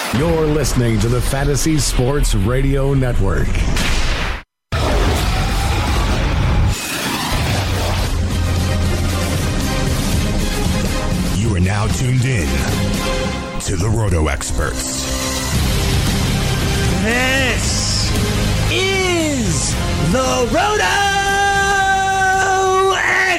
You're listening to the Fantasy Sports Radio Network. You are now tuned in to the Roto Experts. This is the Roto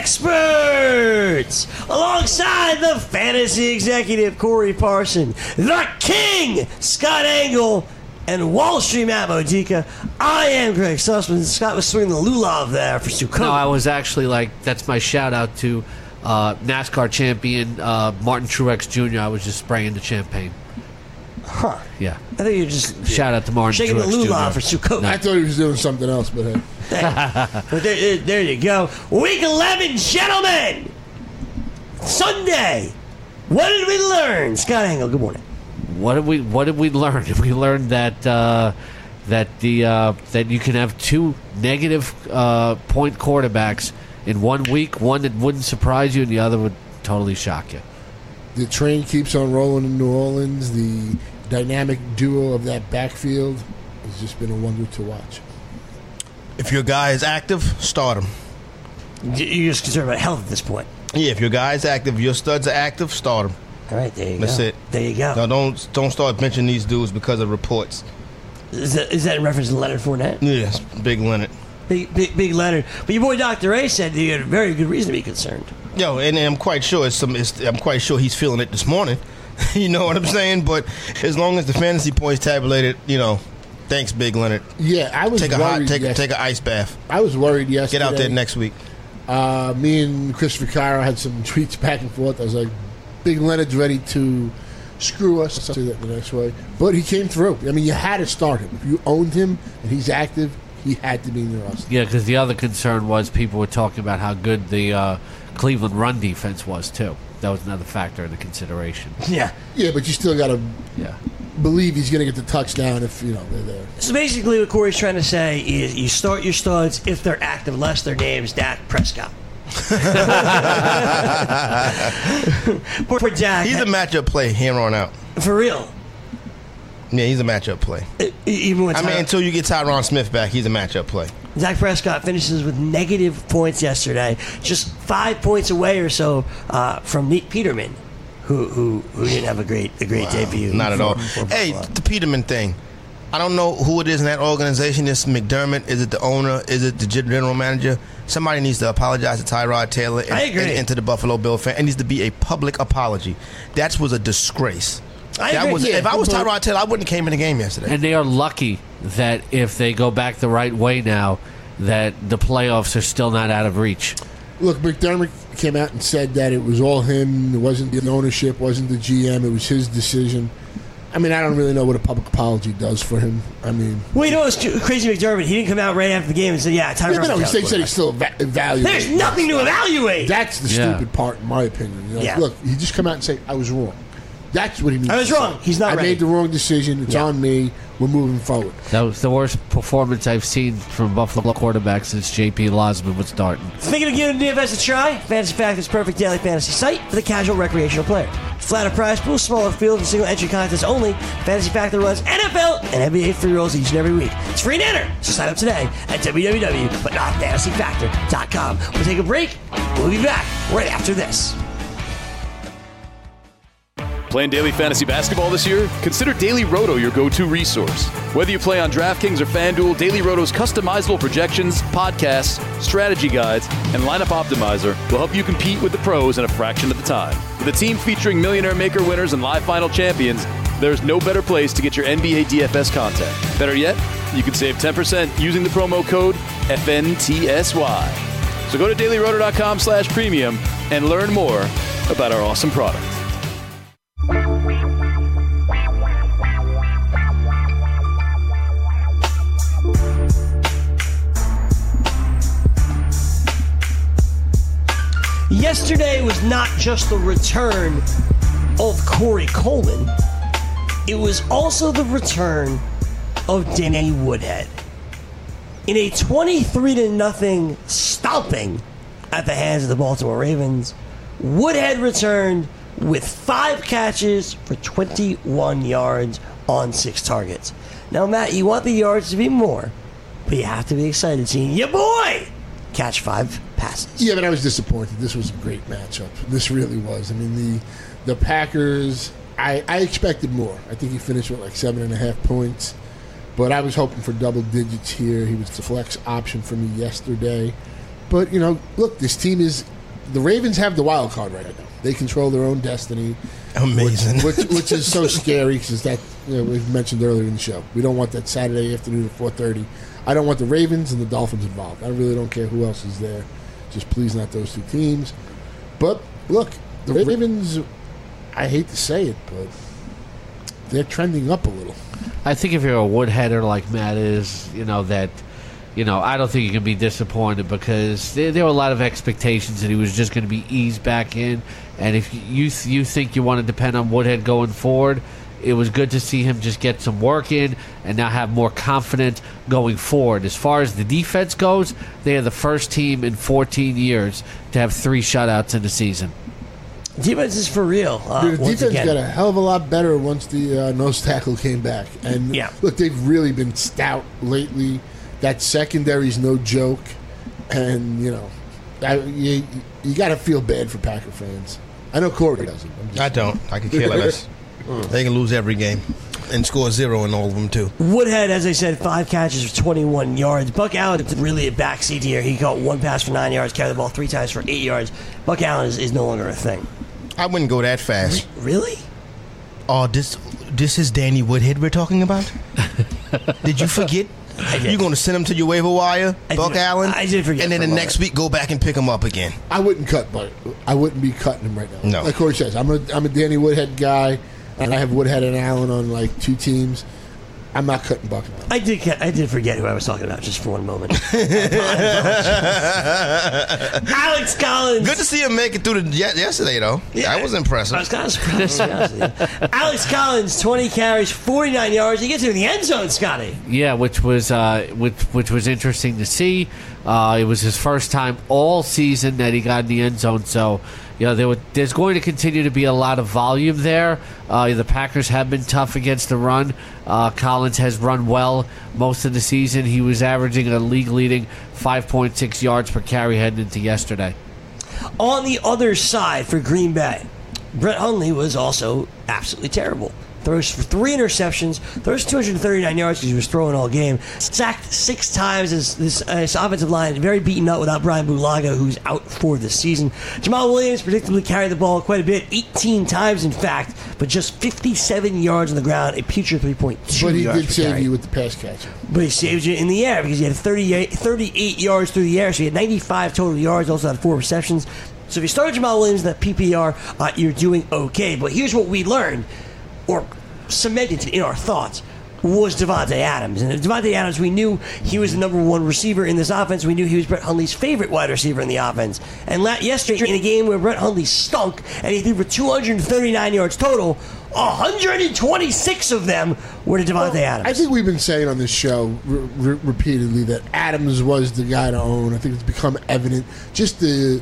Experts, alongside the fantasy executive Corey Parson, the King Scott Engel, and Wall Street Matt Modica. I am Greg Sussman. Scott was swinging the lulav there for Sukkot. No, I was actually that's my shout out to NASCAR champion Martin Truex Jr. I was just spraying the champagne. Huh. Yeah. I think you're just shout out to Martin shaking Truex the lulav Jr. for Sukkot. I thought he was doing something else, but hey. But there you go. Week 11, gentlemen. Sunday. What did we learn? Scott Engel, good morning. What did we learn? We learned that that you can have two negative point quarterbacks in 1 week. One that wouldn't surprise you, and the other would totally shock you. The train keeps on rolling in New Orleans. The dynamic duo of that backfield has just been a wonder to watch. If your guy is active, start him. You're just concerned about health at this point. Yeah, if your guy is active, your studs are active, start him. All right, there you go. That's it. There you go. No, don't start benching these dudes because of reports. Is that in reference to Leonard Fournette? Yes, Big Leonard. Big Leonard. But your boy Dr. A said you had a very good reason to be concerned. Yo, and I'm quite sure I'm quite sure he's feeling it this morning. You know what I'm saying? But as long as the fantasy points tabulated, thanks, Big Leonard. Yeah, I was worried. Take an ice bath. I was worried yesterday. Get out there next week. Me and Christopher Cairo had some tweets back and forth. I was like, Big Leonard's ready to screw us. I'll say that the next way. But he came through. I mean, you had to start him. If you owned him and he's active, he had to be in your roster. Yeah, because the other concern was people were talking about how good the Cleveland run defense was, too. That was another factor in the consideration. Yeah. Yeah, but you still got to believe he's going to get the touchdown if, they're there. So basically what Corey's trying to say is you start your studs if they're active, unless their name's Dak Prescott. Poor Dak. He's a matchup play here on out. For real. Yeah, he's a matchup play. Even when until you get Tyron Smith back, he's a matchup play. Dak Prescott finishes with negative points yesterday, just 5 points away or so from Nate Peterman, who didn't have a great debut. Not at all. Hey, the Peterman thing. I don't know who it is in that organization. Is McDermott? Is it the owner? Is it the general manager? Somebody needs to apologize to Tyrod Taylor and to the Buffalo Bill fan. It needs to be a public apology. That was a disgrace. If I was Tyrod Taylor, I wouldn't have came in the game yesterday. And they are lucky that if they go back the right way now, that the playoffs are still not out of reach. Look, McDermott came out and said that it was all him. It wasn't the ownership, wasn't the GM. It was his decision. I mean, I don't really know what a public apology does for him. I mean... Well, you know what's crazy, McDermott? He didn't come out right after the game and say, Tyrod. He said he's still evaluating. There's nothing to evaluate. That's the stupid part, in my opinion. Look, he just come out and say, I was wrong. That's what he means. I was wrong. He's not ready. I made the wrong decision. It's on me. We're moving forward. That was the worst performance I've seen from Buffalo quarterbacks since J.P. Losman was starting. Thinking of giving DFS a try? Fantasy Factor's perfect daily fantasy site for the casual recreational player. Flatter prize pool, smaller field, and single entry contests only. Fantasy Factor runs NFL and NBA free rolls each and every week. It's free to enter, so sign up today at www.fantasyfactor.com. We'll take a break. We'll be back right after this. Playing daily fantasy basketball this year? Consider Daily Roto your go-to resource. Whether you play on DraftKings or FanDuel, Daily Roto's customizable projections, podcasts, strategy guides, and lineup optimizer will help you compete with the pros in a fraction of the time. With a team featuring Millionaire Maker winners and live final champions, there's no better place to get your NBA DFS content. Better yet, you can save 10% using the promo code FNTSY. So go to dailyroto.com/premium and learn more about our awesome product. Yesterday was not just the return of Corey Coleman. It was also the return of Danny Woodhead. In a 23-0 stomping at the hands of the Baltimore Ravens, Woodhead returned with 5 catches for 21 yards, on 6 targets. Now, Matt, you want the yards to be more, but you have to be excited seeing your boy catch 5 passes. Yeah, but I was disappointed. This was a great matchup. This really was. I mean, the Packers, I expected more. I think he finished with like 7.5 points, but I was hoping for double digits here. He was the flex option for me yesterday. But, look, this team is... The Ravens have the wild card right now. They control their own destiny. Amazing. Which is so scary because that, we've mentioned earlier in the show. We don't want that Saturday afternoon at 4:30. I don't want the Ravens and the Dolphins involved. I really don't care who else is there. Just please not those 2 teams. But, look, the Ravens, I hate to say it, but they're trending up a little. I think if you're a woodheader like Matt is, I don't think you can be disappointed because there were a lot of expectations that he was just going to be eased back in. And if you think you want to depend on Woodhead going forward, it was good to see him just get some work in and now have more confidence going forward. As far as the defense goes, they are the first team in 14 years to have 3 shutouts in the season. Defense is for real. The defense got a hell of a lot better once the nose tackle came back. And look, they've really been stout lately. That secondary's no joke, and you got to feel bad for Packer fans. I know Corey doesn't. I don't. I could care less. They can lose every game and score 0 in all of them too. Woodhead, as I said, 5 catches for 21 yards. Buck Allen is really a backseat here. He caught 1 pass for 9 yards, carried the ball 3 times for 8 yards. Buck Allen is no longer a thing. I wouldn't go that fast. Really? Oh, this is Danny Woodhead we're talking about? Did you forget? You're going to send him to your waiver wire, Buck Allen? I did forget. And then the next week, go back and pick him up again. I wouldn't I wouldn't be cutting him right now. No. Like Corey says, I'm a Danny Woodhead guy, and I have Woodhead and Allen on like 2 teams. I'm not cutting Buck Allen. I did forget who I was talking about just for one moment. Alex Collins. Good to see him make it through yesterday, though. Yeah, that was impressive. I was kind of surprised. Alex Collins, 20 carries, 49 yards. He gets into the end zone, Scotty. Yeah, which was interesting to see. It was his first time all season that he got in the end zone, so there's going to continue to be a lot of volume there. The Packers have been tough against the run. Collins has run well most of the season. He was averaging a league-leading 5.6 yards per carry heading into yesterday. On the other side for Green Bay, Brett Hundley was also absolutely terrible. Throws for 3 interceptions, throws 239 yards because he was throwing all game. Sacked 6 times. This offensive line is very beaten up without Brian Bulaga, who's out for the season. Jamal Williams predictably carried the ball quite a bit, 18 times in fact, but just 57 yards on the ground, a putrid 3.2 yards. But he did save carry. you with the pass catcher. But he saved you in the air because he had 38 yards through the air, so he had 95 total yards, also had 4 receptions. So if you start Jamal Williams in that PPR, you're doing okay. But here's what we learned, or cemented in our thoughts, was Davante Adams. And Davante Adams, we knew he was the number 1 receiver in this offense. We knew he was Brett Hundley's favorite wide receiver in the offense. And yesterday, in a game where Brett Hundley stunk, and he threw for 239 yards total, 126 of them were to Davante Adams. I think we've been saying on this show repeatedly that Adams was the guy to own. I think it's become evident. Just the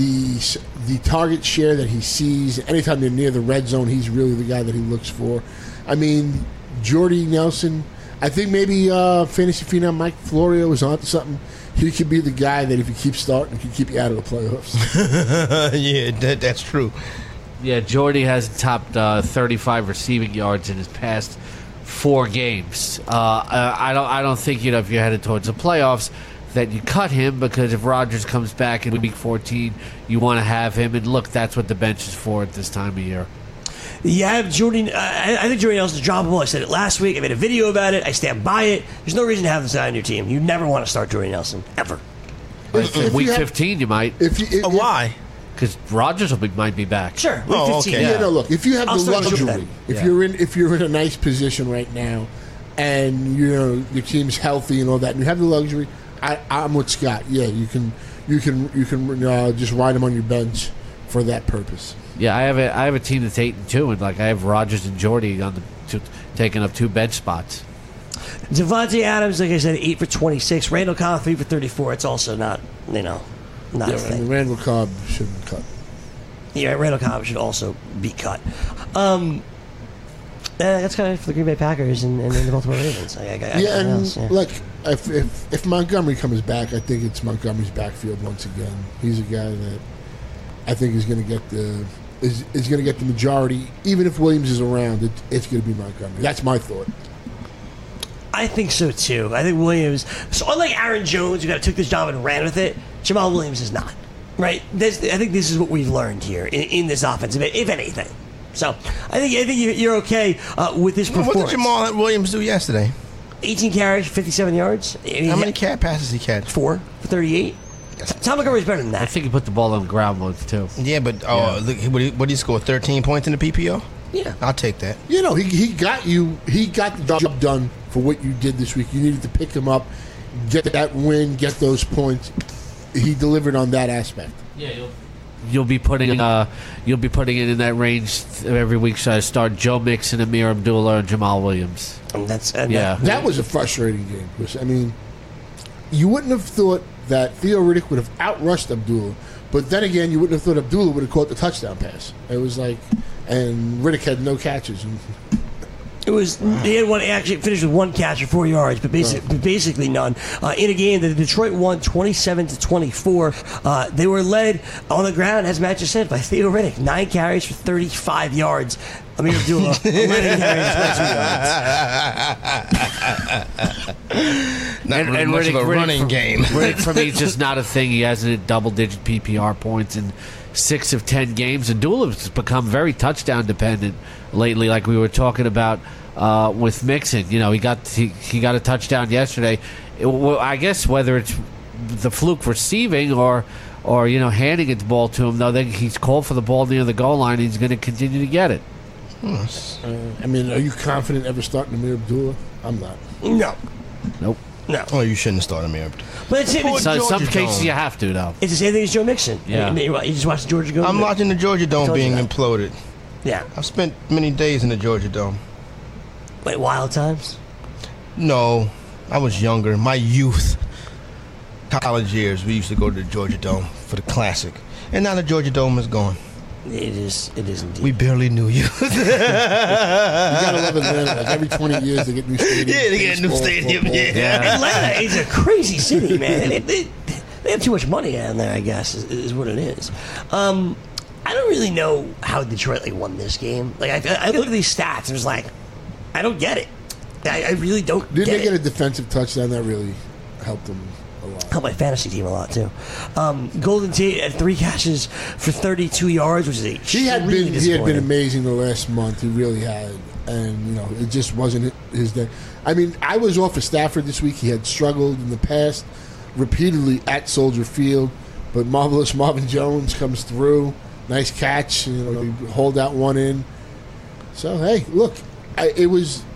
target share that he sees, anytime they're near the red zone, he's really the guy that he looks for. I mean, Jordy Nelson, I think maybe fantasy phenom Mike Florio is onto something. He could be the guy that if you keep starting, can keep you out of the playoffs. Yeah, that's true. Yeah, Jordy has topped 35 receiving yards in his past 4 games. I don't think if you're headed towards the playoffs that you cut him, because if Rodgers comes back in week 14, you want to have him. And look, that's what the bench is for at this time of year. You have Jordy. I think Jordy Nelson's droppable. I said it last week. I made a video about it. I stand by it. There's no reason to have this guy on your team. You never want to start Jordy Nelson, ever. Week 15, you might. Why? Because Rodgers might be back. Sure. Week 15. Okay. Yeah, no, look, if you have I'll the luxury, if you're in a nice position right now, and your team's healthy and all that, and you have the luxury, I'm with Scott. Yeah, you can just ride him on your bench for that purpose. Yeah, I have a team that's 8-2, and I have Rodgers and Jordy taking up 2 bench spots. Davante Adams, like I said, 8 for 26. Randall Cobb, 3 for 34. It's also not a thing. Randall Cobb shouldn't cut. Yeah, Randall Cobb should also be cut. That's kind of for the Green Bay Packers and the Baltimore Ravens. Look, if Montgomery comes back, I think it's Montgomery's backfield once again. He's a guy that I think is going to get the majority. Even if Williams is around, it's going to be Montgomery. That's my thought. I think so too. I think Williams. So unlike Aaron Jones, who took this job and ran with it, Jamal Williams is not. Right? I think this is what we've learned here in this offense, if anything. So I think you're okay with this performance. What did Jamal Williams do yesterday? 18 carries, 57 yards. How many passes he catch? 4 for 38. Tom Montgomery's better than that. I think he put the ball on the ground once too. Yeah, but look, what did he score? 13 points in the PPO? Yeah, I'll take that. He got the job done for what you did this week. You needed to pick him up, get that win, get those points. He delivered on that aspect. Yeah, you'll be putting it in that range every week. So I start Joe Mixon, Amir Abdullah, and Jamal Williams. And that was a frustrating game. I mean, you wouldn't have thought that Theo Riddick would have outrushed Abdullah, but then again, you wouldn't have thought Abdullah would have caught the touchdown pass. It was like, and Riddick had no catches. He had one, actually finished with 1 catch for 4 yards, but basically none. In a game that Detroit won 27-24, they were led on the ground, as Matt just said, by Theo Riddick. 9 carries for 35 yards. Amir Abdullah, 11 carries for 2 yards. Not really much of a running game. Riddick, for me, is just not a thing. He hasn't hit double-digit PPR points in 6 of 10 games. And Abdullah's become very touchdown-dependent lately, like we were talking about with Mixon. He got a touchdown yesterday. I guess whether it's the fluke receiving or handing it the ball to him, though, then he's called for the ball near the goal line. He's going to continue to get it. Are you confident ever starting Amir Abdullah? I'm not. No. Nope. No. Oh, you shouldn't start Amir Abdullah. But it's in some cases you have to, though. It's the same thing as Joe Mixon. Yeah. You just watched the Georgia Dome? I'm watching the Georgia Dome being imploded. Yeah. I've spent many days in the Georgia Dome. Wait, Wild Times? No, I was younger. My youth, college years, we used to go to the Georgia Dome for the classic. And now the Georgia Dome is gone. It is indeed. We barely knew you. You gotta love Atlanta. Like every 20 years they get new stadiums. Yeah, they get a new stadium. Yeah. Atlanta is a crazy city, man. They have too much money down there, I guess, is what it is. I don't really know how Detroit won this game. I look at these stats and it's like, I don't get it. I really don't get it. Didn't they get a defensive touchdown that really helped them a lot? Helped my fantasy team a lot, too. Golden Tate had 3 catches for 32 yards, which is He had been amazing the last month. He really had. And, it just wasn't his day. I mean, I was off of Stafford this week. He had struggled in the past repeatedly at Soldier Field. But Marvelous Marvin Jones comes through. Nice catch. Hold that one in. So, hey, look. I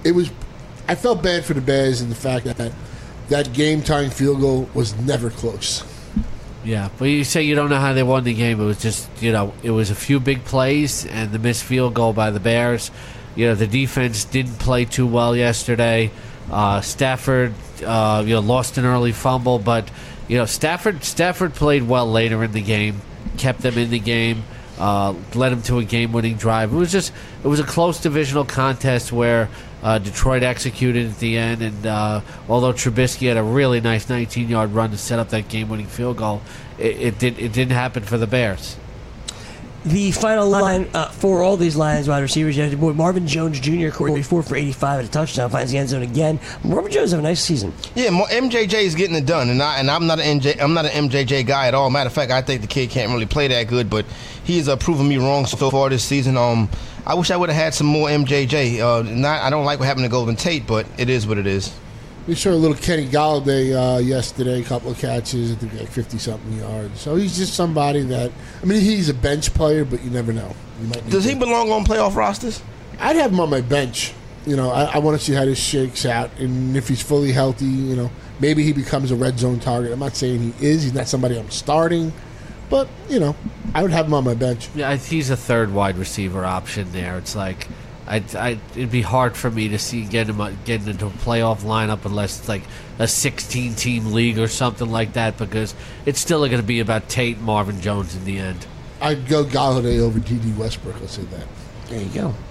felt bad for the Bears in the fact that game-tying field goal was never close. Yeah, but you say you don't know how they won the game. It was just, it was a few big plays and the missed field goal by the Bears. The defense didn't play too well yesterday. Stafford, lost an early fumble, but Stafford played well later in the game, kept them in the game. Led him to a game-winning drive. It was a close divisional contest where Detroit executed at the end, and although Trubisky had a really nice 19-yard run to set up that game-winning field goal, it didn't happen for the Bears. The final line for all these Lions wide receivers, you had Marvin Jones Jr., 44 for 85 at a touchdown, finds the end zone again. Marvin Jones have a nice season. Yeah, MJJ is getting it done, and I'm not an MJJ guy at all. Matter of fact, I think the kid can't really play that good, but he's proven me wrong so far this season. I wish I would have had some more MJJ. I don't like what happened to Golden Tate, but it is what it is. We saw a little Kenny Galladay yesterday, a couple of catches, I think 50-something yards. So he's just somebody that, he's a bench player, but you never know. Does he belong on playoff rosters? I'd have him on my bench. I want to see how this shakes out, and if he's fully healthy, maybe he becomes a red zone target. I'm not saying he is. He's not somebody I'm starting, but I would have him on my bench. Yeah, he's a third wide receiver option there. It's like it'd be hard for me to see getting into a playoff lineup unless it's like a 16-team league or something like that, because it's still going to be about Tate and Marvin Jones in the end. I'd go Galladay over D.D. Westbrook. I'll say that. There you go.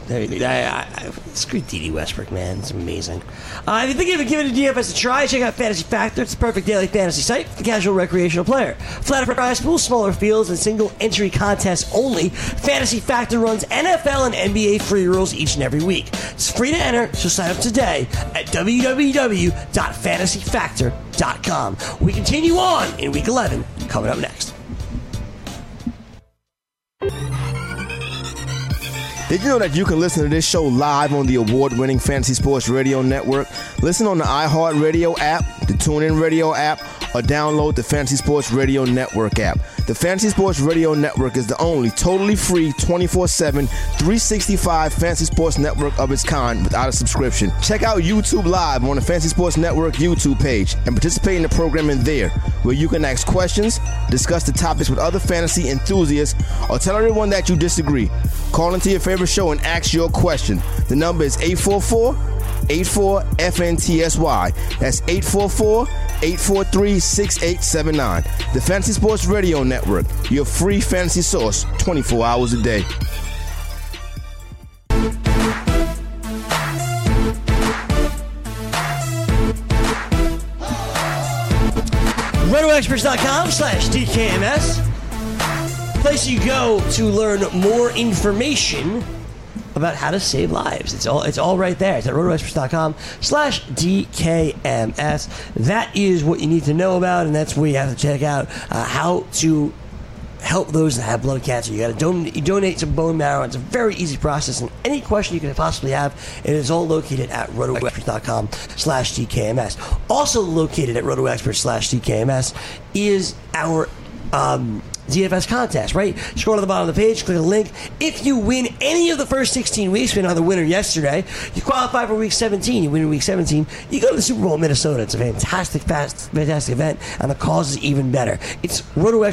Screw D.D. Westbrook, man. It's amazing. If you think of giving a DFS a try, check out Fantasy Factor. It's the perfect daily fantasy site for the casual recreational player. Flatter prize pools, smaller fields, and single entry contests only. Fantasy Factor runs NFL and NBA free rolls each and every week. It's free to enter, so sign up today at www.fantasyfactor.com. We continue on in Week 11, coming up next. Did you know that you can listen to this show live on the award-winning Fantasy Sports Radio Network? Listen on the iHeartRadio app, the TuneIn Radio app, or download the Fantasy Sports Radio Network app. The Fantasy Sports Radio Network is the only totally free 24/7, 365 Fantasy Sports Network of its kind without a subscription. Check out YouTube Live on the Fantasy Sports Network YouTube page and participate in the programming there, where you can ask questions, discuss the topics with other fantasy enthusiasts, or tell everyone that you disagree. Call into your favorite show and ask your question. The number is 844-84-FNTSY. That's 844-843-6879. The Fantasy Sports Radio Network, your free fantasy source 24 hours a day. RotoExperts.com/DKMS. Place you go to learn more information about how to save lives. It's all right there. It's at RotoExperts.com/DKMS. That is what you need to know about, and that's where you have to check out how to help those that have blood cancer. You got to donate some bone marrow. It's a very easy process, and any question you could possibly have, it is all located at RotoExperts.com/DKMS. Also located at RotoExperts/DKMS is our DFS contest, right? Scroll to the bottom of the page, click a link. If you win any of the first 16 weeks, we had another winner yesterday, you qualify for week 17. You win in week 17, you go to the Super Bowl in Minnesota. It's a fantastic event, and the cause is even better. It's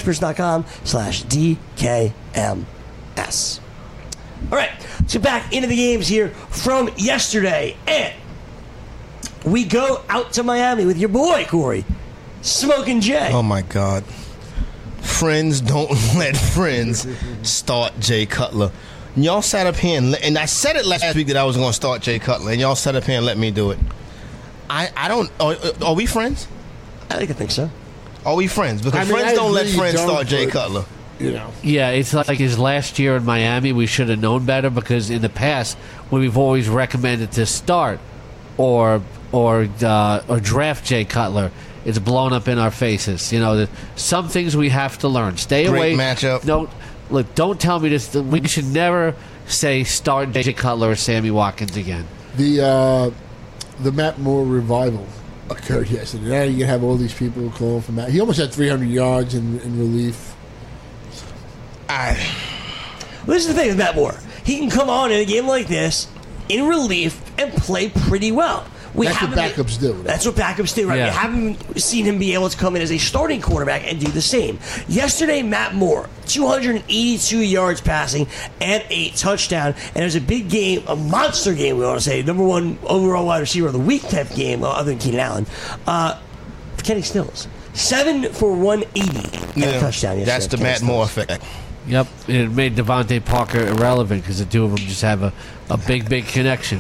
RotoExperts.com/DKMS. All right, let's get back into the games here from yesterday, and we go out to Miami with your boy, Corey, Smoking Jay. Oh, my God. Friends don't let friends start Jay Cutler. And y'all sat up here and I said it last week that I was going to start Jay Cutler, and y'all sat up here and let me do it. I don't. Are we friends? I think so. Are we friends? Because friends don't let friends start Jay Cutler. You know. Yeah, it's like his last year in Miami. We should have known better, because in the past, when we've always recommended to start or draft Jay Cutler, it's blown up in our faces. You know, some things we have to learn. Stay away. Great matchup. Don't tell me this. We should never say start Jay Cutler or Sammy Watkins again. The Matt Moore revival occurred yesterday. Now you have all these people calling for Matt. He almost had 300 yards in relief. Well, this is the thing with Matt Moore. He can come on in a game like this in relief and play pretty well. That's what backups do. That's what backups do, right? Yeah. We haven't seen him be able to come in as a starting quarterback and do the same. Yesterday, Matt Moore, 282 yards passing and a touchdown. And it was a big game, a monster game, we want to say. Number one overall wide receiver of the week type game, other than Keenan Allen. Kenny Stills, 7 for 180 and a touchdown yesterday. That's the Matt Moore effect. Yep, it made Devontae Parker irrelevant because the two of them just have a big connection.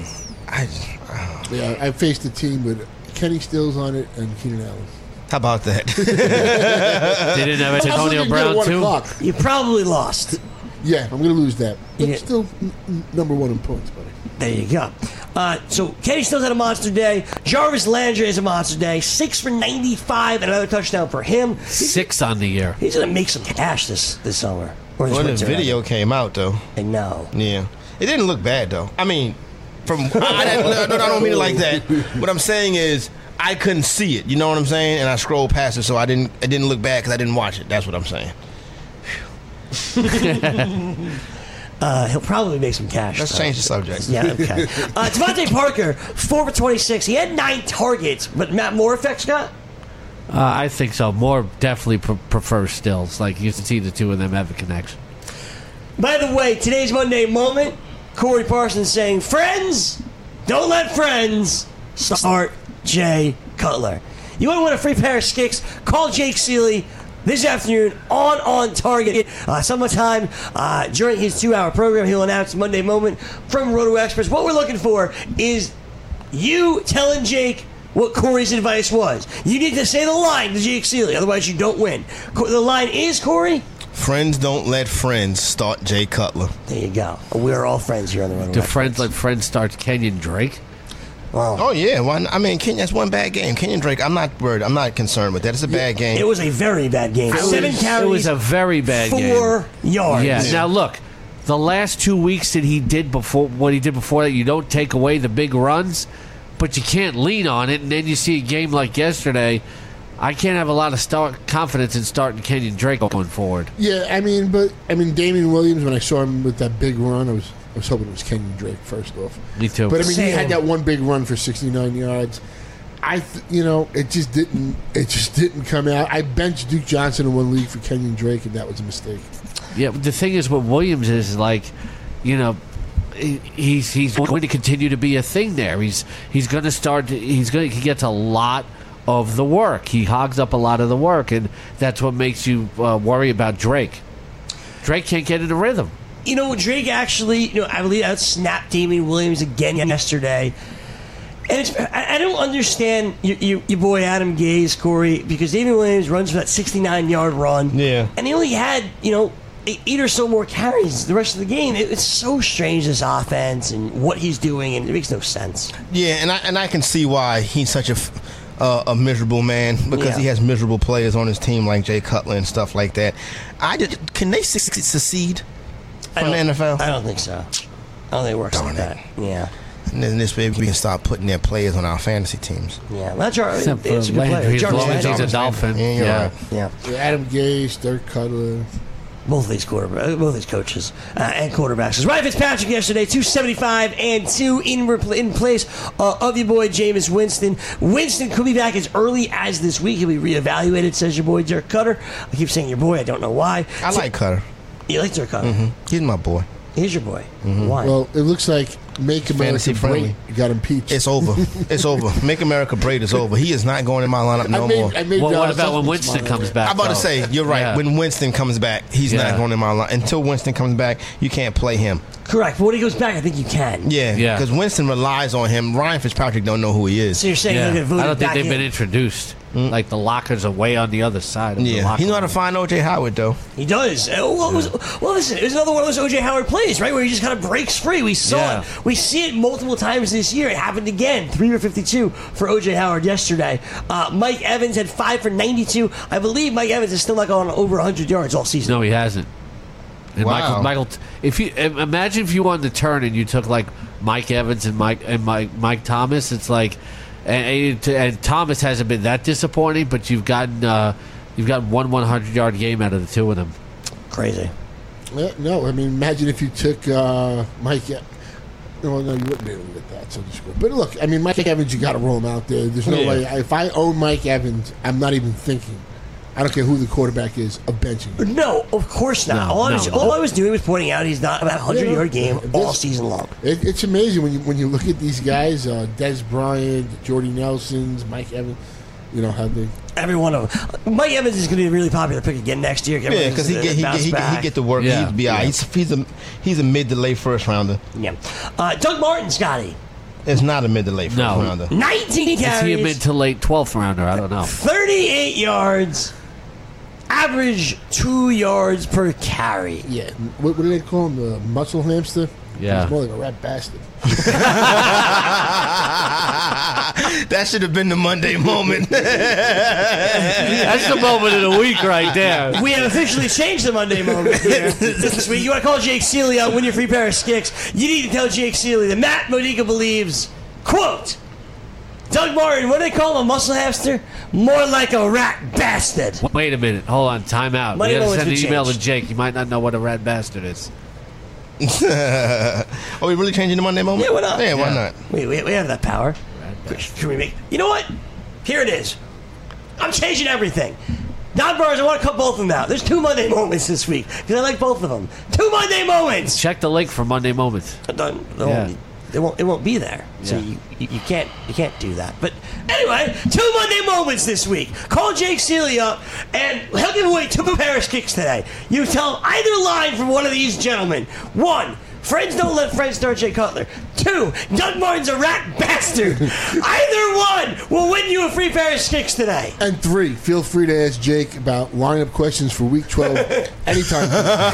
I faced a team with Kenny Stills on it and Keenan Allen. How about that? They didn't have Antonio Brown, too? You probably lost. Yeah, I'm going to lose that. But Yeah. still number one in points, buddy. There you go. So Kenny Stills had a monster day. Jarvis Landry has a monster day. 6 for 95 and another touchdown for him. 6 on the year. He's going to make some cash this summer. Or this Well, the winter, video came out, though. I know. Yeah. It didn't look bad, though. I mean, I don't mean it like that. What I'm saying is, I couldn't see it. You know what I'm saying? And I scrolled past it, so it didn't look bad because I didn't watch it. That's what I'm saying. He'll probably make some cash. Let's change the subject. Yeah, okay. Devontae Parker, 4 for 26. He had 9 targets, but Matt Moore effect, Scott? I think so. Moore definitely prefers Stills. Like, you can see the two of them have a connection. By the way, today's Monday Moment, Corey Parsons saying, friends, don't let friends start Jay Cutler. You want to win a free pair of Skicks? Call Jake Seeley. this afternoon on Target. Sometime during his 2-hour program, he'll announce Monday Moment from Roto Experts. What we're looking for is you telling Jake what Corey's advice was. You need to say the line to Jake Seeley, otherwise you don't win. The line is, Corey? Friends don't let friends start Jay Cutler. There you go. We're all friends here on the Roto Do Experts. friends let friends start Kenyon Drake? Wow. Oh, yeah. That's one bad game. Kenyon Drake, I'm not worried. I'm not concerned with that. It's a bad game. It was a very bad game. 7 carries. It was a very bad game. 4 yards. Yeah. Now look, the last 2 weeks that he did before that, you don't take away the big runs, but you can't lean on it. And then you see a game like yesterday. I can't have a lot of confidence in starting Kenyon Drake going forward. Yeah, Damian Williams, when I saw him with that big run, I was hoping it was Kenyon Drake first off. Me too. But he had that one big run for 69 yards. It just didn't come out. I benched Duke Johnson in one league for Kenyon Drake, and that was a mistake. Yeah, but the thing is, what Williams is like, he's going to continue to be a thing there. He gets a lot of the work. He hogs up a lot of the work, and that's what makes you worry about Drake. Drake can't get in a rhythm. Drake actually, I believe, outsnapped Damian Williams again yesterday. And I don't understand your boy Adam Gase, Corey, because Damian Williams runs for that 69-yard run. Yeah. And he only had, 8 or so more carries the rest of the game. It's so strange, this offense and what he's doing, and it makes no sense. Yeah, and I can see why he's such a miserable man, because he has miserable players on his team like Jay Cutler and stuff like that. Can they succeed from the NFL? I don't think so. I don't think it works like that. Yeah. And then this way we can start putting their players on our fantasy teams. Yeah, well, Jarvis, Except for it's a good player. Landry, as long as Jarvis he's a Landry. Dolphin. Yeah, right. Yeah. Adam Gase, Dirk Cutler. Both of these quarterbacks, both these coaches and quarterbacks. Ryan Fitzpatrick yesterday, 275 and 2 in place of your boy Jameis Winston. Winston could be back as early as this week. He'll be reevaluated, says your boy Dirk Cutter. I keep saying your boy. I don't know why. I like Cutter. You like Dirk Cutter? Mm-hmm. He's my boy. He's your boy. Why? Well, it looks like Make Fantasy America friendly. Great got impeached. It's over. It's over. Make America Great is over. He is not going in my lineup no more. What about when Winston comes back? I'm about to say, you're right. Yeah. When Winston comes back, he's not going in my lineup. Until Winston comes back, you can't play him. Correct. But when he goes back, I think you can. Yeah. Because Winston relies on him. Ryan Fitzpatrick don't know who he is. So you're saying he'll get voted I don't think back they've in. been introduced. Like the lockers are way on the other side of the locker He know how to room. find O.J. Howard, though. He does. Listen, it was another one of those O.J. Howard plays, right, where he just kind of breaks free. We saw it. We see it multiple times this year. It happened again, 3 for 52 for O.J. Howard yesterday. Mike Evans had 5 for 92. I believe Mike Evans is still not going over 100 yards all season. No, he hasn't. And Wow. Michael, if you imagine if you wanted to turn and you took like Mike Evans and Mike Thomas, it's like, and Thomas hasn't been that disappointing, but you've gotten one 100-yard game out of the two of them. Crazy. No, imagine if you took Mike. No, you wouldn't be able to get that. So just go. But look, Mike Evans, you got to roll him out there. There's no way. If I own Mike Evans, I'm not even thinking. I don't care who the quarterback is, of benching him. No, of course not. All I was doing was pointing out he's not about a 100-yard game all season long. It's amazing when you look at these guys, Des Bryant, Jordy Nelson's, Mike Evans, how they... Every one of them. Mike Evans is going to be a really popular pick again next year. Yeah, because he get to work. Yeah. He's a mid to late first rounder. Yeah. Doug Martin, Scotty. It's not a mid to late first rounder. 19 carries. Is he a mid to late 12th rounder? I don't know. 38 yards. Average 2 yards per carry. Yeah. What do they call him? The muscle hamster? Yeah. He's more like a rat bastard. That should have been the Monday moment. That's the moment of the week right there. We have officially changed the Monday moment here. This week, you want to call Jake Seeley out, win your free pair of Skicks. You need to tell Jake Seeley that Matt Modica believes, quote, Doug Martin, what do they call him, a muscle hamster? More like a rat bastard. Wait a minute. Hold on. Time out. Monday We got to moments send an have email to changed. Jake. You might not know what a rat bastard is. Are we really changing the Monday moment? Yeah, why not? Yeah, why not? We have that power. Can we make? You know what? Here it is. I'm changing everything. Don Burns, I want to cut both of them out. There's 2 Monday moments this week because I like both of them. 2 Monday moments. Check the link for Monday Moments. They'll it won't be there. So you can't do that. But anyway, 2 Monday moments this week. Call Jake Seeley up, and he'll give away 2 Paris kicks today. You tell either line from one of these gentlemen. 1, friends don't let friends start Jay Cutler. 2, Doug Martin's a rat bastard. Either one will win you a free pair of kicks today. And 3, feel free to ask Jake about lineup questions for Week 12 anytime.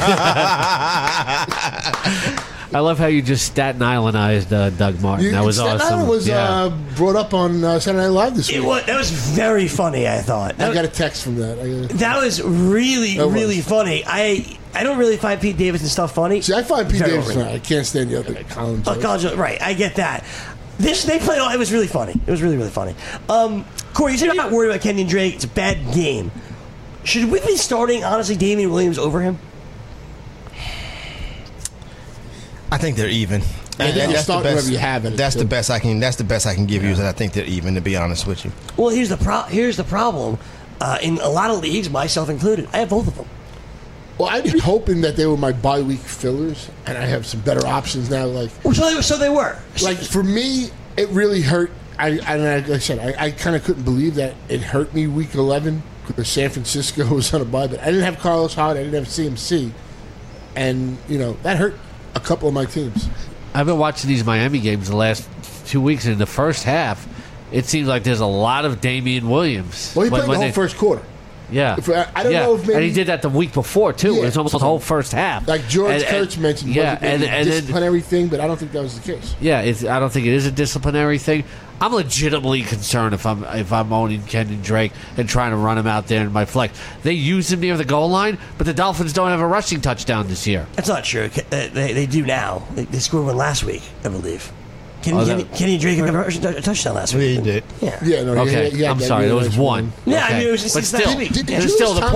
I love how you just Staten Islandized Doug Martin. That was Staten awesome. Island was brought up on Saturday Night Live this week. That was very funny, I thought. I got a text from that. That was really funny. I don't really find Pete Davidson stuff funny. See, I find Pete Davidson funny. I can't stand the other Collins. Right, I get that. They played all. It was really funny. It was really funny. Corey, you said you're not worried about Kenyon Drake. It's a bad game. Should we be starting, honestly, Damian Williams over him? I think they're even. And that's the best. You have it. That's the best I can. That's the best I can give you. Is that I think they're even. To be honest with you. Well, here's the problem. In a lot of leagues, myself included, I have both of them. Well, I've been hoping that they were my bye week fillers, and I have some better options now. So they were. Like for me, it really hurt. Like I said, I kind of couldn't believe that it hurt me week 11 because San Francisco was on a bye, but I didn't have Carlos Hyde, I didn't have CMC, and that hurt a couple of my teams. I've been watching these Miami games the last 2 weeks, and in the first half, it seems like there's a lot of Damian Williams. Well, he played the whole first quarter. Yeah. I don't know if maybe... And he did that the week before, too. Yeah. It was almost the whole first half. Like George Kurtz mentioned, a disciplinary thing, but I don't think that was the case. Yeah, I don't think it is a disciplinary thing. I'm legitimately concerned if I'm owning Kenyon Drake and trying to run him out there in my flex. They use him near the goal line, but the Dolphins don't have a rushing touchdown this year. That's not true. They do now. They scored one last week, I believe. Kenyon Drake had a touchdown last week. He did. Yeah. No, okay. I'm sorry. There was one. Yeah, okay. I mean, it was just last week. The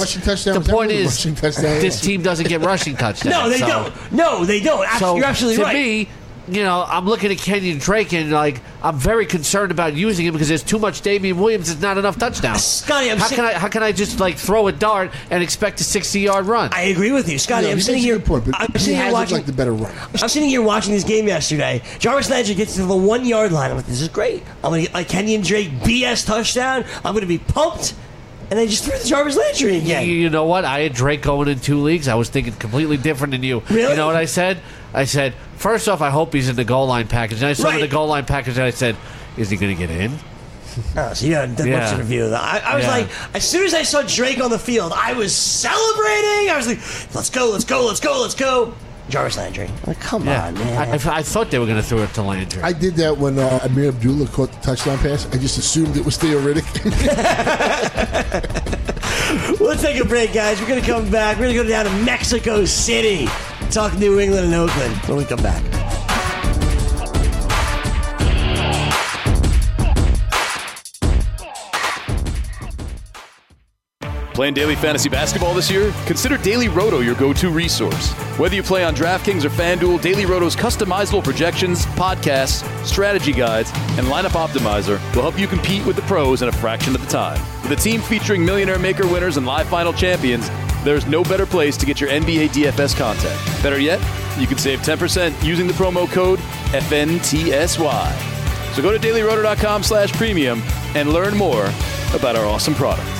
point is, this team doesn't get rushing touchdowns. No, they don't. No, they don't. You're absolutely right. To me, I'm looking at Kenyon Drake and I'm very concerned about using him because there's too much Damian Williams. There's not enough touchdowns. Scotty, how can I just throw a dart and expect a 60-yard run? I agree with you, Scotty. I'm sitting here. I'm sitting here watching the better run. I'm sitting here watching this game yesterday. Jarvis Landry gets to the 1-yard line. I'm like, this is great. I'm going to get Kenyon Drake BS touchdown. I'm going to be pumped. And they just threw the Jarvis Landry again. You know what? I had Drake going in 2 leagues. I was thinking completely different than you. Really? You know what I said? I said, first off, I hope he's in the goal line package. And I saw the goal line package, and I said, is he going to get in? Oh, so you had a bunch of review. I was like, as soon as I saw Drake on the field, I was celebrating. I was like, let's go, let's go, let's go, let's go. Jarvis Landry. Like, come on, man. I thought they were going to throw it to Landry. I did that when Amir Abdullah caught the touchdown pass. I just assumed it was Theo Riddick. Let's take a break, guys. We're going to come back. We're going to go down to Mexico City. Talk New England and Oakland when we come back. Playing daily fantasy basketball this year? Consider Daily Roto your go-to resource. Whether you play on DraftKings or FanDuel, Daily Roto's customizable projections, podcasts, strategy guides, and lineup optimizer will help you compete with the pros in a fraction of the time. With a team featuring Millionaire Maker winners and live final champions, there's no better place to get your NBA DFS content. Better yet, you can save 10% using the promo code FNTSY. So go to dailyroto.com/premium and learn more about our awesome product.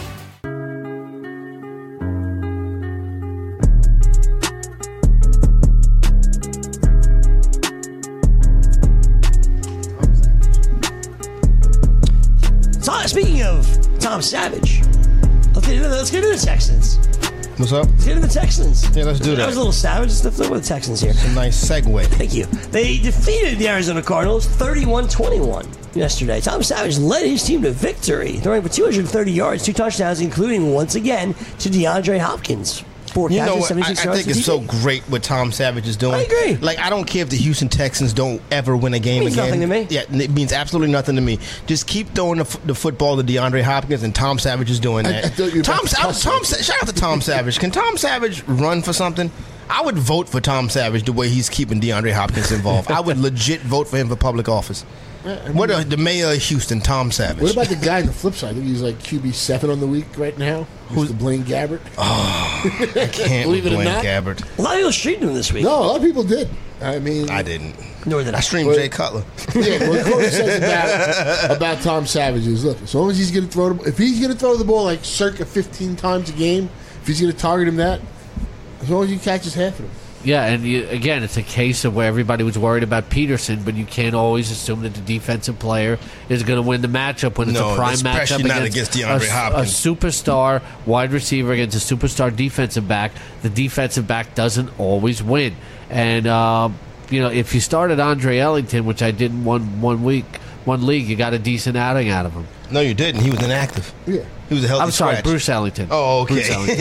Speaking of Tom Savage, let's get into the Texans. What's up? Let's get into the Texans. Yeah, let's do that. That was a little savage. Let's flip with the Texans here. It's a nice segue. Thank you. They defeated the Arizona Cardinals 31-21 yesterday. Tom Savage led his team to victory, throwing for 230 yards, 2 touchdowns, including, once again, to DeAndre Hopkins. You know what? I think it's so great what Tom Savage is doing. I agree. Like, I don't care if the Houston Texans don't ever win a game again. It means nothing to me. Yeah, it means absolutely nothing to me. Just keep throwing the football to DeAndre Hopkins, and Tom Savage is doing that. Shout out to Tom Savage. Can Tom Savage run for something? I would vote for Tom Savage the way he's keeping DeAndre Hopkins involved. I would legit vote for him for public office. What the mayor of Houston, Tom Savage? What about the guy on the flip side? I think he's like QB7 on the week right now. Who's the Blaine Gabbert? Oh, I can't believe it or not. Gabbert. A lot of people streamed him this week. No, a lot of people did. I mean, I didn't. Nor did I. Streamed Jay Cutler. Yeah, what Corey says about Tom Savage is, look, as long as he's going to throw, if he's going to throw the ball like circa 15 times a game, if he's going to target him that, as long as he catches half of them. Yeah, and again, it's a case of where everybody was worried about Peterson, but you can't always assume that the defensive player is going to win the matchup when it's a prime matchup against DeAndre Hopkins. A superstar wide receiver against a superstar defensive back. The defensive back doesn't always win. And, if you started Andre Ellington, which I did in one league, you got a decent outing out of him. No, you didn't. He was inactive. Yeah. He was a healthy I'm sorry, scratch. Bruce Ellington. Oh, okay. Bruce Ellington.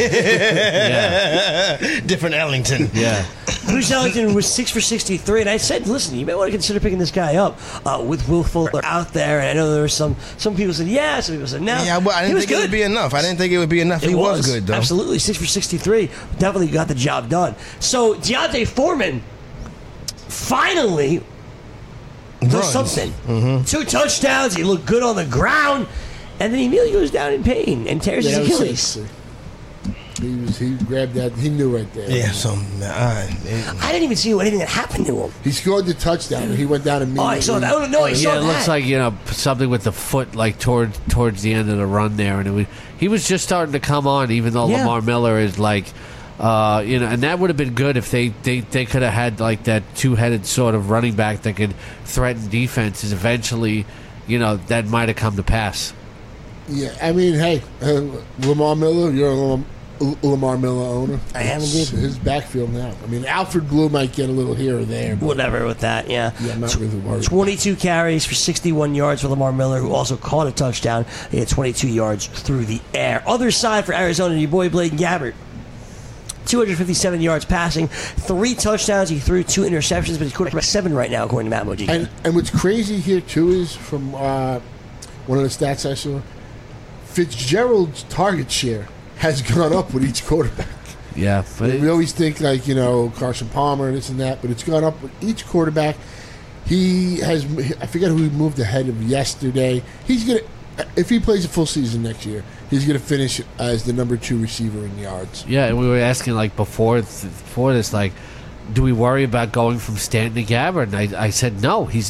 Yeah. Different Ellington. Yeah. Bruce Ellington was 6 for 63, and I said, listen, you may want to consider picking this guy up with Will Fuller out there. And I know there were some people said yes, some people said no. Yeah, I didn't think it would be enough. I didn't think it would be enough. He was good, though. Absolutely, 6 for 63. Definitely got the job done. So Deontay Foreman finally does something. Mm-hmm. 2 touchdowns. He looked good on the ground. And then he immediately goes down in pain and tears his Achilles. He grabbed that. He knew right there. Yeah, I didn't even see anything that happened to him. He scored the touchdown, and he went down immediately. Oh, I saw that. Oh, no, I saw that. It looks like, something with the foot, like, towards the end of the run there. And he was just starting to come on, even though Lamar Miller is, like, and that would have been good if they could have had, like, that two-headed sort of running back that could threaten defenses. Eventually, that might have come to pass. Yeah, I mean, hey, Lamar Miller, you're a Lamar Miller owner. I am indeed. His backfield now. I mean, Alfred Blue might get a little here or there. Whatever with that, yeah. Yeah, I'm not really worried. 22 carries for 61 yards for Lamar Miller, who also caught a touchdown. He had 22 yards through the air. Other side for Arizona, your boy Blaine Gabbert. 257 yards passing, 3 touchdowns. He threw 2 interceptions, but he's quarterback 7 right now, according to Matt Mojica. And what's crazy here, too, is from one of the stats I saw, Fitzgerald's target share has gone up with each quarterback. Yeah. But we always think, like, Carson Palmer, this and that, but it's gone up with each quarterback. He has, I forget who he moved ahead of yesterday. He's going to, if he plays a full season next year, he's going to finish as the number 2 receiver in yards. Yeah, and we were asking, like, before this, like, do we worry about going from Stanton to Gabbert? And I said no. He's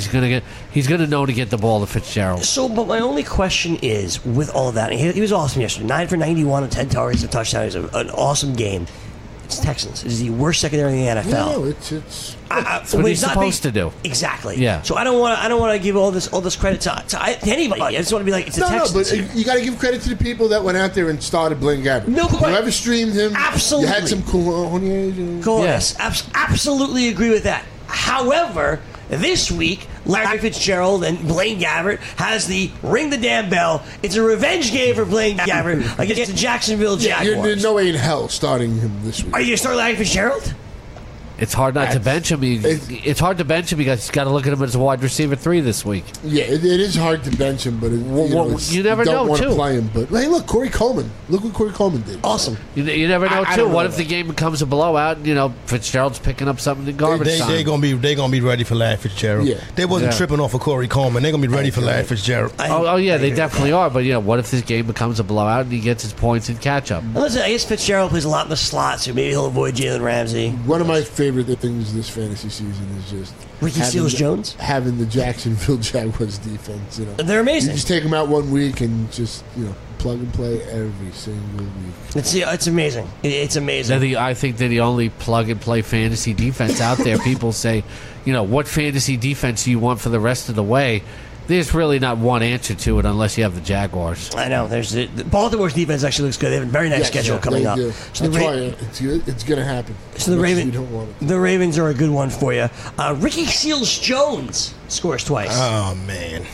gonna know to get the ball to Fitzgerald. So, but my only question is, with all of that, he was awesome yesterday. 9 for 91 and 10 targets, a touchdown. It was an awesome game. It's Texans. It's the worst secondary in the NFL. No, it's That's what he's supposed to do. Exactly. Yeah. So I don't want to give all this credit to anybody. I just want to be like, it's the Texans. No, but you got to give credit to the people that went out there and started Blaine Gabbert. No, but whoever streamed him, absolutely, you had some cojones. Yes, absolutely agree with that. However, this week, Larry Fitzgerald and Blaine Gabbert has the ring the damn bell. It's a revenge game for Blaine Gabbert against the Jacksonville Jaguars. There's no way in hell starting him this week. Are you going to start Larry Fitzgerald? It's hard not to bench him. It's hard to bench him because you got to look at him as a wide receiver 3 this week. Yeah, it is hard to bench him, but you never don't know want too. to play him. But hey, look, Corey Coleman. Look what Corey Coleman did. Awesome. You never know I too. don't know What if the game becomes a blowout? And, Fitzgerald's picking up something in garbage time. They're gonna be ready for Larry Fitzgerald. Yeah. They wasn't tripping off of Corey Coleman. They're gonna be ready for Larry Fitzgerald. Oh yeah, they definitely are. But what if this game becomes a blowout and he gets his points and catch up? Listen, I guess Fitzgerald plays a lot in the slot, so maybe he'll avoid Jalen Ramsey. One of my favorite things this fantasy season is just Ricky Seals-Jones having the Jacksonville Jaguars defense. They're amazing. You just take them out one week and just plug and play every single week. It's amazing. It's amazing. I think they're the only plug and play fantasy defense out there. People say, what fantasy defense do you want for the rest of the way? There's really not one answer to it unless you have the Jaguars. I know. Baltimore's defense actually looks good. They have a very nice schedule coming up. So that's why it's going to happen. So the Ravens are a good one for you. Ricky Seals-Jones scores twice. Oh, man.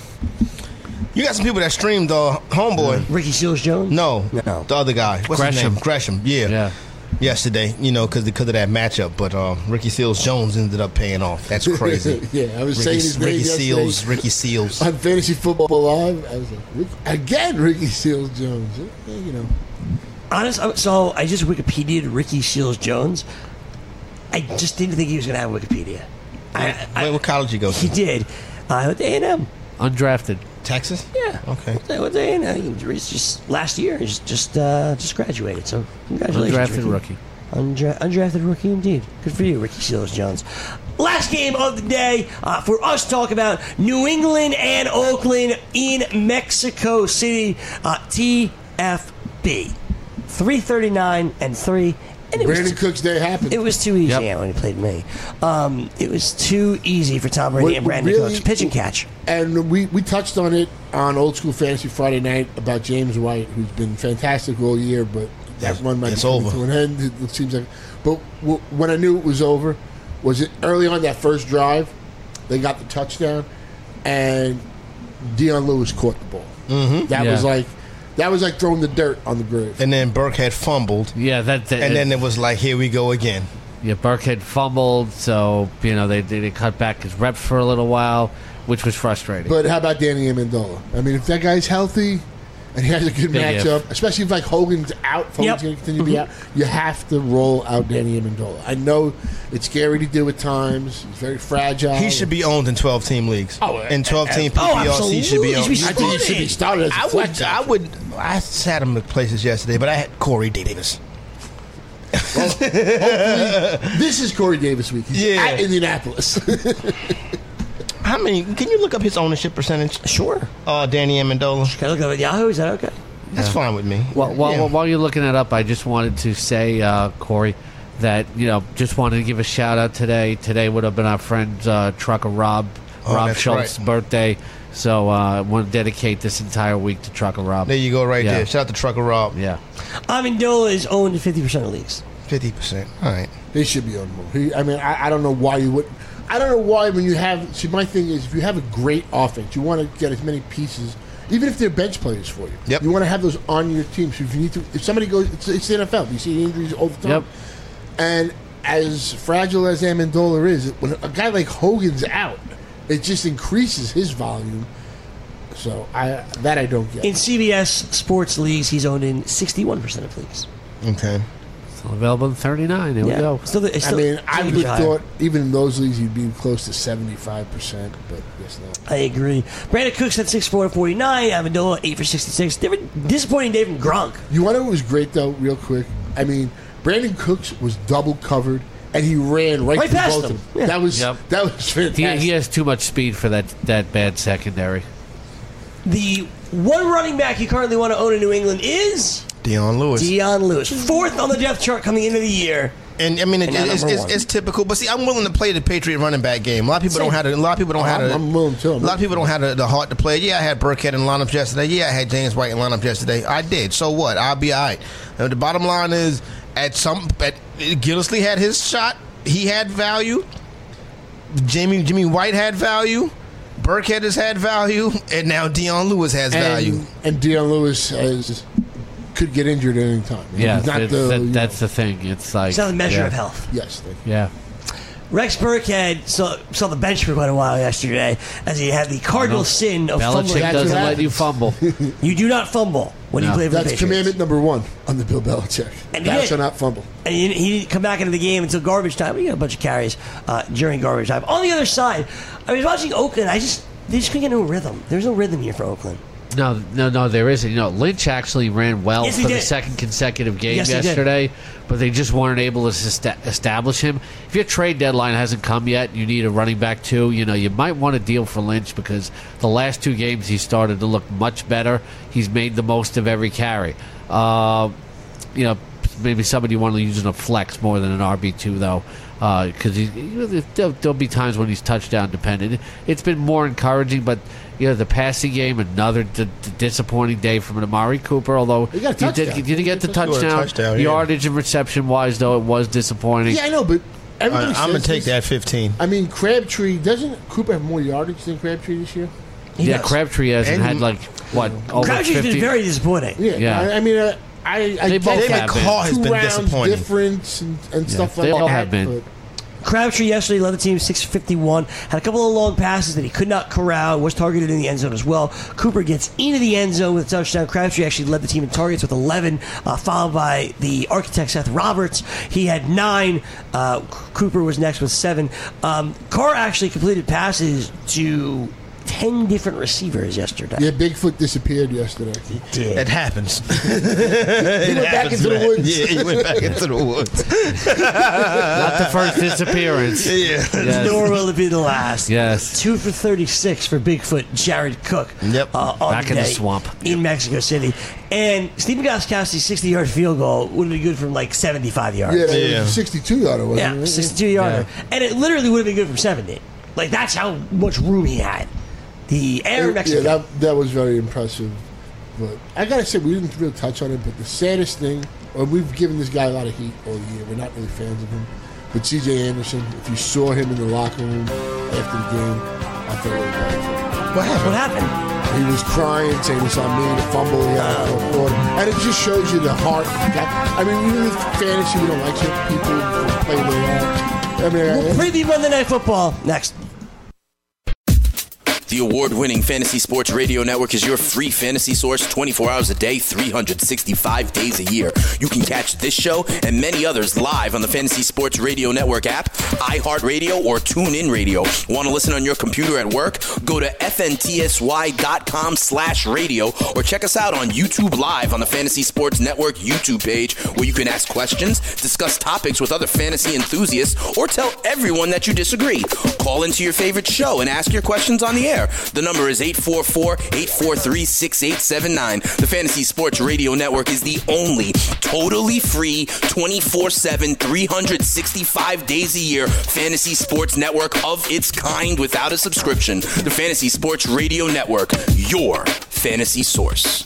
You got some people that streamed Homeboy. Ricky Seals-Jones? No, the other guy. What's his name? Gresham. Yeah. Yesterday, because of that matchup, but Ricky Seals-Jones ended up paying off. That's crazy. Yeah, I was saying his name Ricky Seals. On Fantasy Football Live, I was like, Ricky Seals-Jones. Honest, so I just Wikipedia'd Ricky Seals-Jones. I just didn't think he was going to have Wikipedia. What college you go to? He did. With A&M. Undrafted. Texas? Yeah. Okay. With A&M. He's just last year. He's just graduated. So congratulations, Undrafted Ricky. rookie. Undrafted rookie indeed. Good for you, Ricky Seals-Jones. Last game of the day for us to talk about New England and Oakland in Mexico City. TFB. 339-3. And Brandon Cook's day happened. It was too easy Yep. when he played me. It was too easy for Tom Brady and Brandon Cooks. Pitch and catch. And we touched on it on Old School Fantasy Friday night about James White, who's been fantastic all year, but that run might be coming to an end. It seems like. But when I knew it was over, was it early on that first drive? They got the touchdown, and Dion Lewis caught the ball. Mm-hmm. That was like throwing the dirt on the grave. And then Burke had fumbled. Yeah, and then it was like, here we go again. Yeah, Burke had fumbled, so they cut back his reps for a little while, which was frustrating. But how about Danny Amendola? I mean, if that guy's healthy and he has a good matchup, especially if like Hogan's out, Hogan's going to continue to be out, you have to roll out Danny Amendola. I know it's scary to do at times. He's very fragile. He should be owned in 12-team leagues. In 12-team PPRs, he should be owned. I think he should be started as a flex. I sat him at places yesterday, but I had Corey Davis. Well, this is Corey Davis week. He's at Indianapolis. How many? Can you look up his ownership percentage? Sure. Danny Amendola. Can I look up at Yahoo? Is that okay? That's fine with me. While you're looking it up, I just wanted to say, Corey, that just wanted to give a shout out today. Today would have been our friend's trucker Rob Schultz's birthday. So I want to dedicate this entire week to Trucker Rob. There you go, there. Shout out to Trucker Rob. Yeah. Amendola is owned in 50% of leagues. 50%. All right. He should be owned more. I don't know why you would. I don't know why when you have. See, my thing is, if you have a great offense, you want to get as many pieces, even if they're bench players for you. Yep. You want to have those on your team. So if you need to, if somebody goes, it's the NFL. You see injuries all the time. Yep. And as fragile as Amendola is, when a guy like Hogan's out, it just increases his volume. So I don't get. In CBS Sports leagues, he's owned in 61% of leagues. Okay. Still available in 39. There we go. I would have thought even in those leagues he'd be close to 75%, but guess not. I agree. Brandon Cooks at 6'4", 49. Amendola 8 for 66. Disappointing day from Gronk. You want to know what was great though, real quick? I mean, Brandon Cooks was double covered. And he ran right through past both him. of them. That was fantastic. He has too much speed for that bad secondary. The one running back you currently want to own in New England is Dion Lewis. Fourth on the depth chart coming into the year. And I mean, it's typical. But see, I'm willing to play the Patriot running back game. A lot of people don't have it. I'm willing to. A lot of people don't have the heart to play. Yeah, I had Burkhead in lineups yesterday. Yeah, I had James White in lineups yesterday. I did. So what? I'll be all right. The bottom line is, Gillislee had his shot. He had value. Jimmy White had value. Burkhead has had value, and now Dion Lewis has value. And Dion Lewis could get injured at any time. Yeah, that's the thing. It's like it's not a measure of health. Yes. Yeah. Rex Burkhead saw the bench for quite a while yesterday as he had the cardinal sin of fumbling. Belichick doesn't let you fumble. You do not fumble when you play for the Patriots. That's commandment number 1 under Bill Belichick. And Thou shalt not fumble. And he didn't come back into the game until garbage time. He got a bunch of carries during garbage time. On the other side, I was watching Oakland. They just couldn't get no rhythm. There's no rhythm here for Oakland. No, there isn't. Lynch actually ran well yes, for the second consecutive game yesterday, but they just weren't able to establish him. If your trade deadline hasn't come yet, you need a running back too. You might want to deal for Lynch because the last 2 games he started to look much better. He's made the most of every carry. Maybe somebody you want to use in a flex more than an RB2 though. Because there'll be times when he's touchdown dependent. It's been more encouraging, but the passing game, another disappointing day from Amari Cooper. Although you didn't get the touchdown, yardage and reception wise, though it was disappointing. Yeah, I know, but I'm gonna take that 15. I mean, Crabtree doesn't Cooper have more yardage than Crabtree this year? He does. Crabtree hasn't had over Crabtree's 50. been very disappointing. Yeah. I mean. They both David have Carr has been disappointing. Difference and stuff like that. They all have been. Crabtree yesterday led the team 651, had a couple of long passes that he could not corral, was targeted in the end zone as well. Cooper gets into the end zone with a touchdown. Crabtree actually led the team in targets with 11, followed by the architect Seth Roberts. He had 9. Cooper was next with 7. Carr actually completed passes to 10 different receivers yesterday. Yeah, Bigfoot disappeared yesterday. He did. It happens. He went back into the woods. Yeah, he went back into the woods. Not the first disappearance. Yeah. Yes. Nor will it be the last. Yes. 2 for 36 for Bigfoot Jared Cook. Yep. On Back in the day swamp. in Mexico City. And Stephen Gostkowski's 60-yard field goal would have been good from like 75 yards. Yeah, Yeah. it was a 62-yarder, wasn't Yeah, it? 62-yarder. Yeah. And it literally would have been good from 70. Like, that's how much room he had. The air in Mexico. Yeah, that was very impressive. But I gotta say, we didn't really touch on it. But the saddest thing, or we've given this guy a lot of heat all year. We're not really fans of him. But C.J. Anderson, if you saw him in the locker room after the game, I felt really bad for him. What happened? He was crying, saying it's on me, the fumble he had on the board. And it just shows you the heart. I mean, even with fantasy, we don't like certain people who play their I mean, We'll preview Monday Night Football next. The award-winning Fantasy Sports Radio Network is your free fantasy source 24 hours a day, 365 days a year. You can catch this show and many others live on the Fantasy Sports Radio Network app, iHeartRadio, or TuneIn Radio. Want to listen on your computer at work? Go to fntsy.com/radio or check us out on YouTube Live on the Fantasy Sports Network YouTube page, where you can ask questions, discuss topics with other fantasy enthusiasts, or tell everyone that you disagree. Call into your favorite show and ask your questions on the air. The number is 844-843-6879. The Fantasy Sports Radio Network is the only totally free 24/7, 365 days a year fantasy sports network of its kind without a subscription. The Fantasy Sports Radio Network, your fantasy source.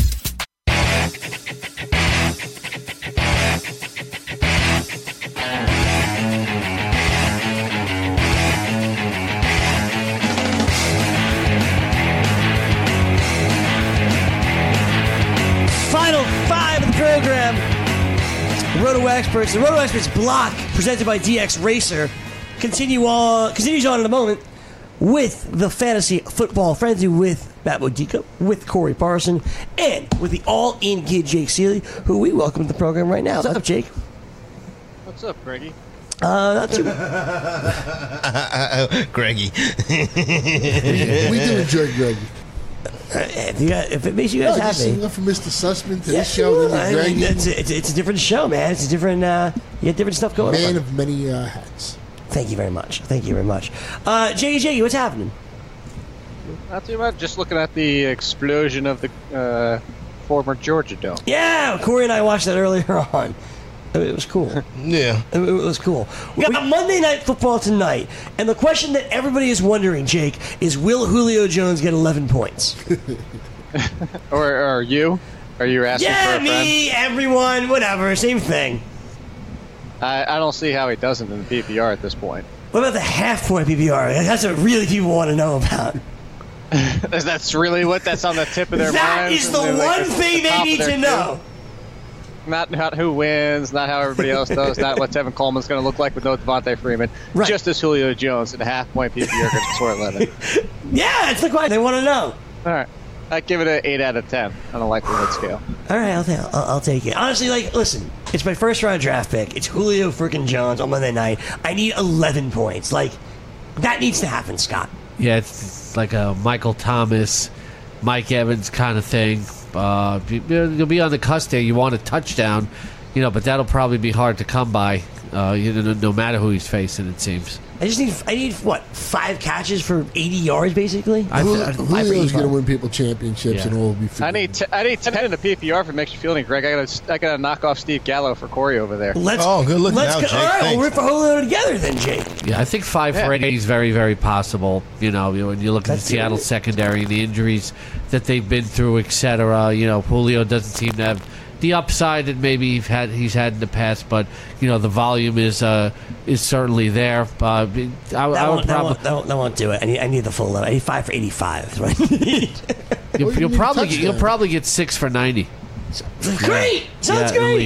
Final 5 of the program. Roto Experts. The Roto Experts block presented by DX Racer continues on in a moment with the Fantasy Football Frenzy with Matt Modica, with Corey Parson, and with the all-in kid Jake Seeley, who we welcome to the program right now. What's up, Jake? What's up, Greggy? Not too Greggy. We do enjoy Greg. if it makes you guys Just happy. sing up from Mr. Sussman to Yeah, this show. I Then mean, Greg, it's a different show, man. It's a different, you have different stuff going on. man of many hats. Thank you very much. Thank you very much. Jiggy, what's happening? Not too much. Just looking at the explosion of the former Georgia Dome. Yeah, Corey and I watched that earlier on. It was cool. Yeah. It was cool. We got Monday Night Football tonight, and the question that everybody is wondering, Jake, is will Julio Jones get 11 points? Or you? Are you asking for a friend? Me, everyone, whatever, same thing. I don't see how he doesn't in the PPR at this point. What about the half-point PPR? That's what really people want to know about. That's really that's on the tip of their That minds. is the and they're one at the thing they top of need their to queue. know. Not who wins, not how everybody else does, not what Tevin Coleman's going to look like with no Devontae Freeman. Right. Just as Julio Jones at a half-point PPR gets score 11. Yeah, it's the question. They want to know. All right. I'd give it an 8 out of 10 on a likelihood scale. All right, I'll take it. Honestly, listen, it's my first-round draft pick. It's Julio freaking Jones on Monday night. I need 11 points. That needs to happen, Scott. Yeah, it's like a Michael Thomas, Mike Evans kind of thing. You'll be on the cusp there. You want a touchdown, but that'll probably be hard to come by, no matter who he's facing, it seems. I need what, 5 catches for 80 yards, basically? Julio's going to win people championships, and all will be I need 10 in the PPR if it makes you feel any, Greg. I gotta knock off Steve Gallo for Corey over there. Good looking out, Jake. All right, Thanks. we'll rip for Julio together then, Jake. Yeah, I think 5 for 80 is very, very possible. When you look at the Seattle secondary and the injuries that they've been through, etc. Julio doesn't seem to have the upside that maybe he's had in the past, but the volume is certainly there. That won't do it. I need the full 11. I need 5 for 85. That's what I need. You'll probably get 6 for 90. Great, sounds At great. least.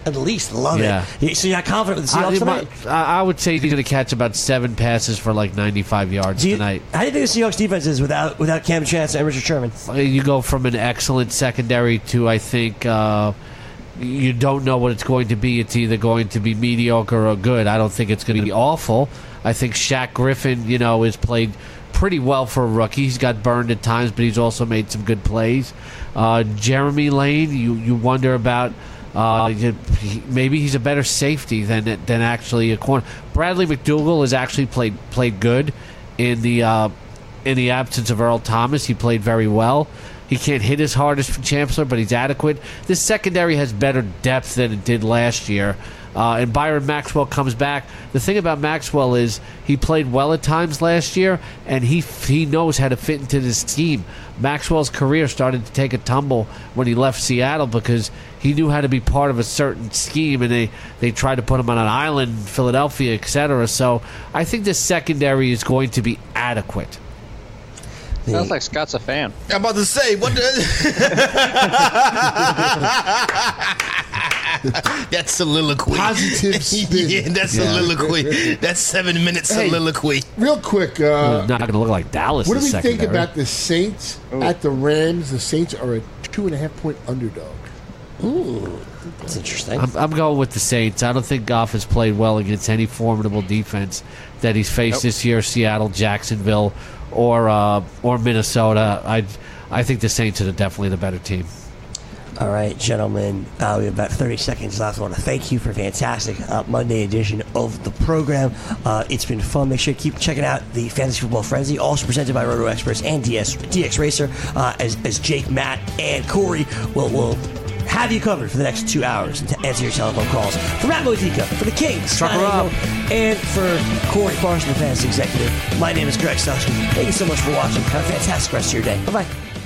At least, love it. So you're not confident with the Seahawks tonight? I would say he's going to catch about 7 passes for like 95 yards tonight. How do you think the Seahawks defense is without Cam Chance and Richard Sherman? You go from an excellent secondary to, I think, you don't know what it's going to be. It's either going to be mediocre or good. I don't think it's going to be awful. I think Shaq Griffin, has played pretty well for a rookie. He's got burned at times, but he's also made some good plays. Jeremy Lane, you wonder about. Maybe he's a better safety than actually a corner. Bradley McDougall has actually played good in the absence of Earl Thomas. He played very well. He can't hit as hard as Chancellor, but he's adequate. This secondary has better depth than it did last year. And Byron Maxwell comes back. The thing about Maxwell is he played well at times last year, and he knows how to fit into this scheme. Maxwell's career started to take a tumble when he left Seattle because he knew how to be part of a certain scheme, and they tried to put him on an island, Philadelphia, etc. So I think the secondary is going to be adequate. Sounds like Scott's a fan. I'm about to say, what that's soliloquy. Positive spin. Yeah, that's soliloquy. That's 7 minutes soliloquy. Real quick. Not going to look like Dallas. What do we think about the Saints at the Rams? The Saints are a 2.5-point underdog. Ooh, that's interesting. I'm going with the Saints. I don't think Goff has played well against any formidable defense that he's faced this year. Seattle, Jacksonville, or Minnesota. I think the Saints are definitely the better team. All right, gentlemen, we have about 30 seconds left. I want to thank you for a fantastic Monday edition of the program. It's been fun. Make sure to keep checking out the Fantasy Football Frenzy, also presented by Roto Experts and DX Racer, as Jake, Matt, and Corey will have you covered for the next 2 hours to answer your telephone calls. For Matt Modica, for the Kings, Trucker up, and for Corey Parson, the Fantasy Executive, my name is Greg Stutzman. Thank you so much for watching. Have a fantastic rest of your day. Bye-bye.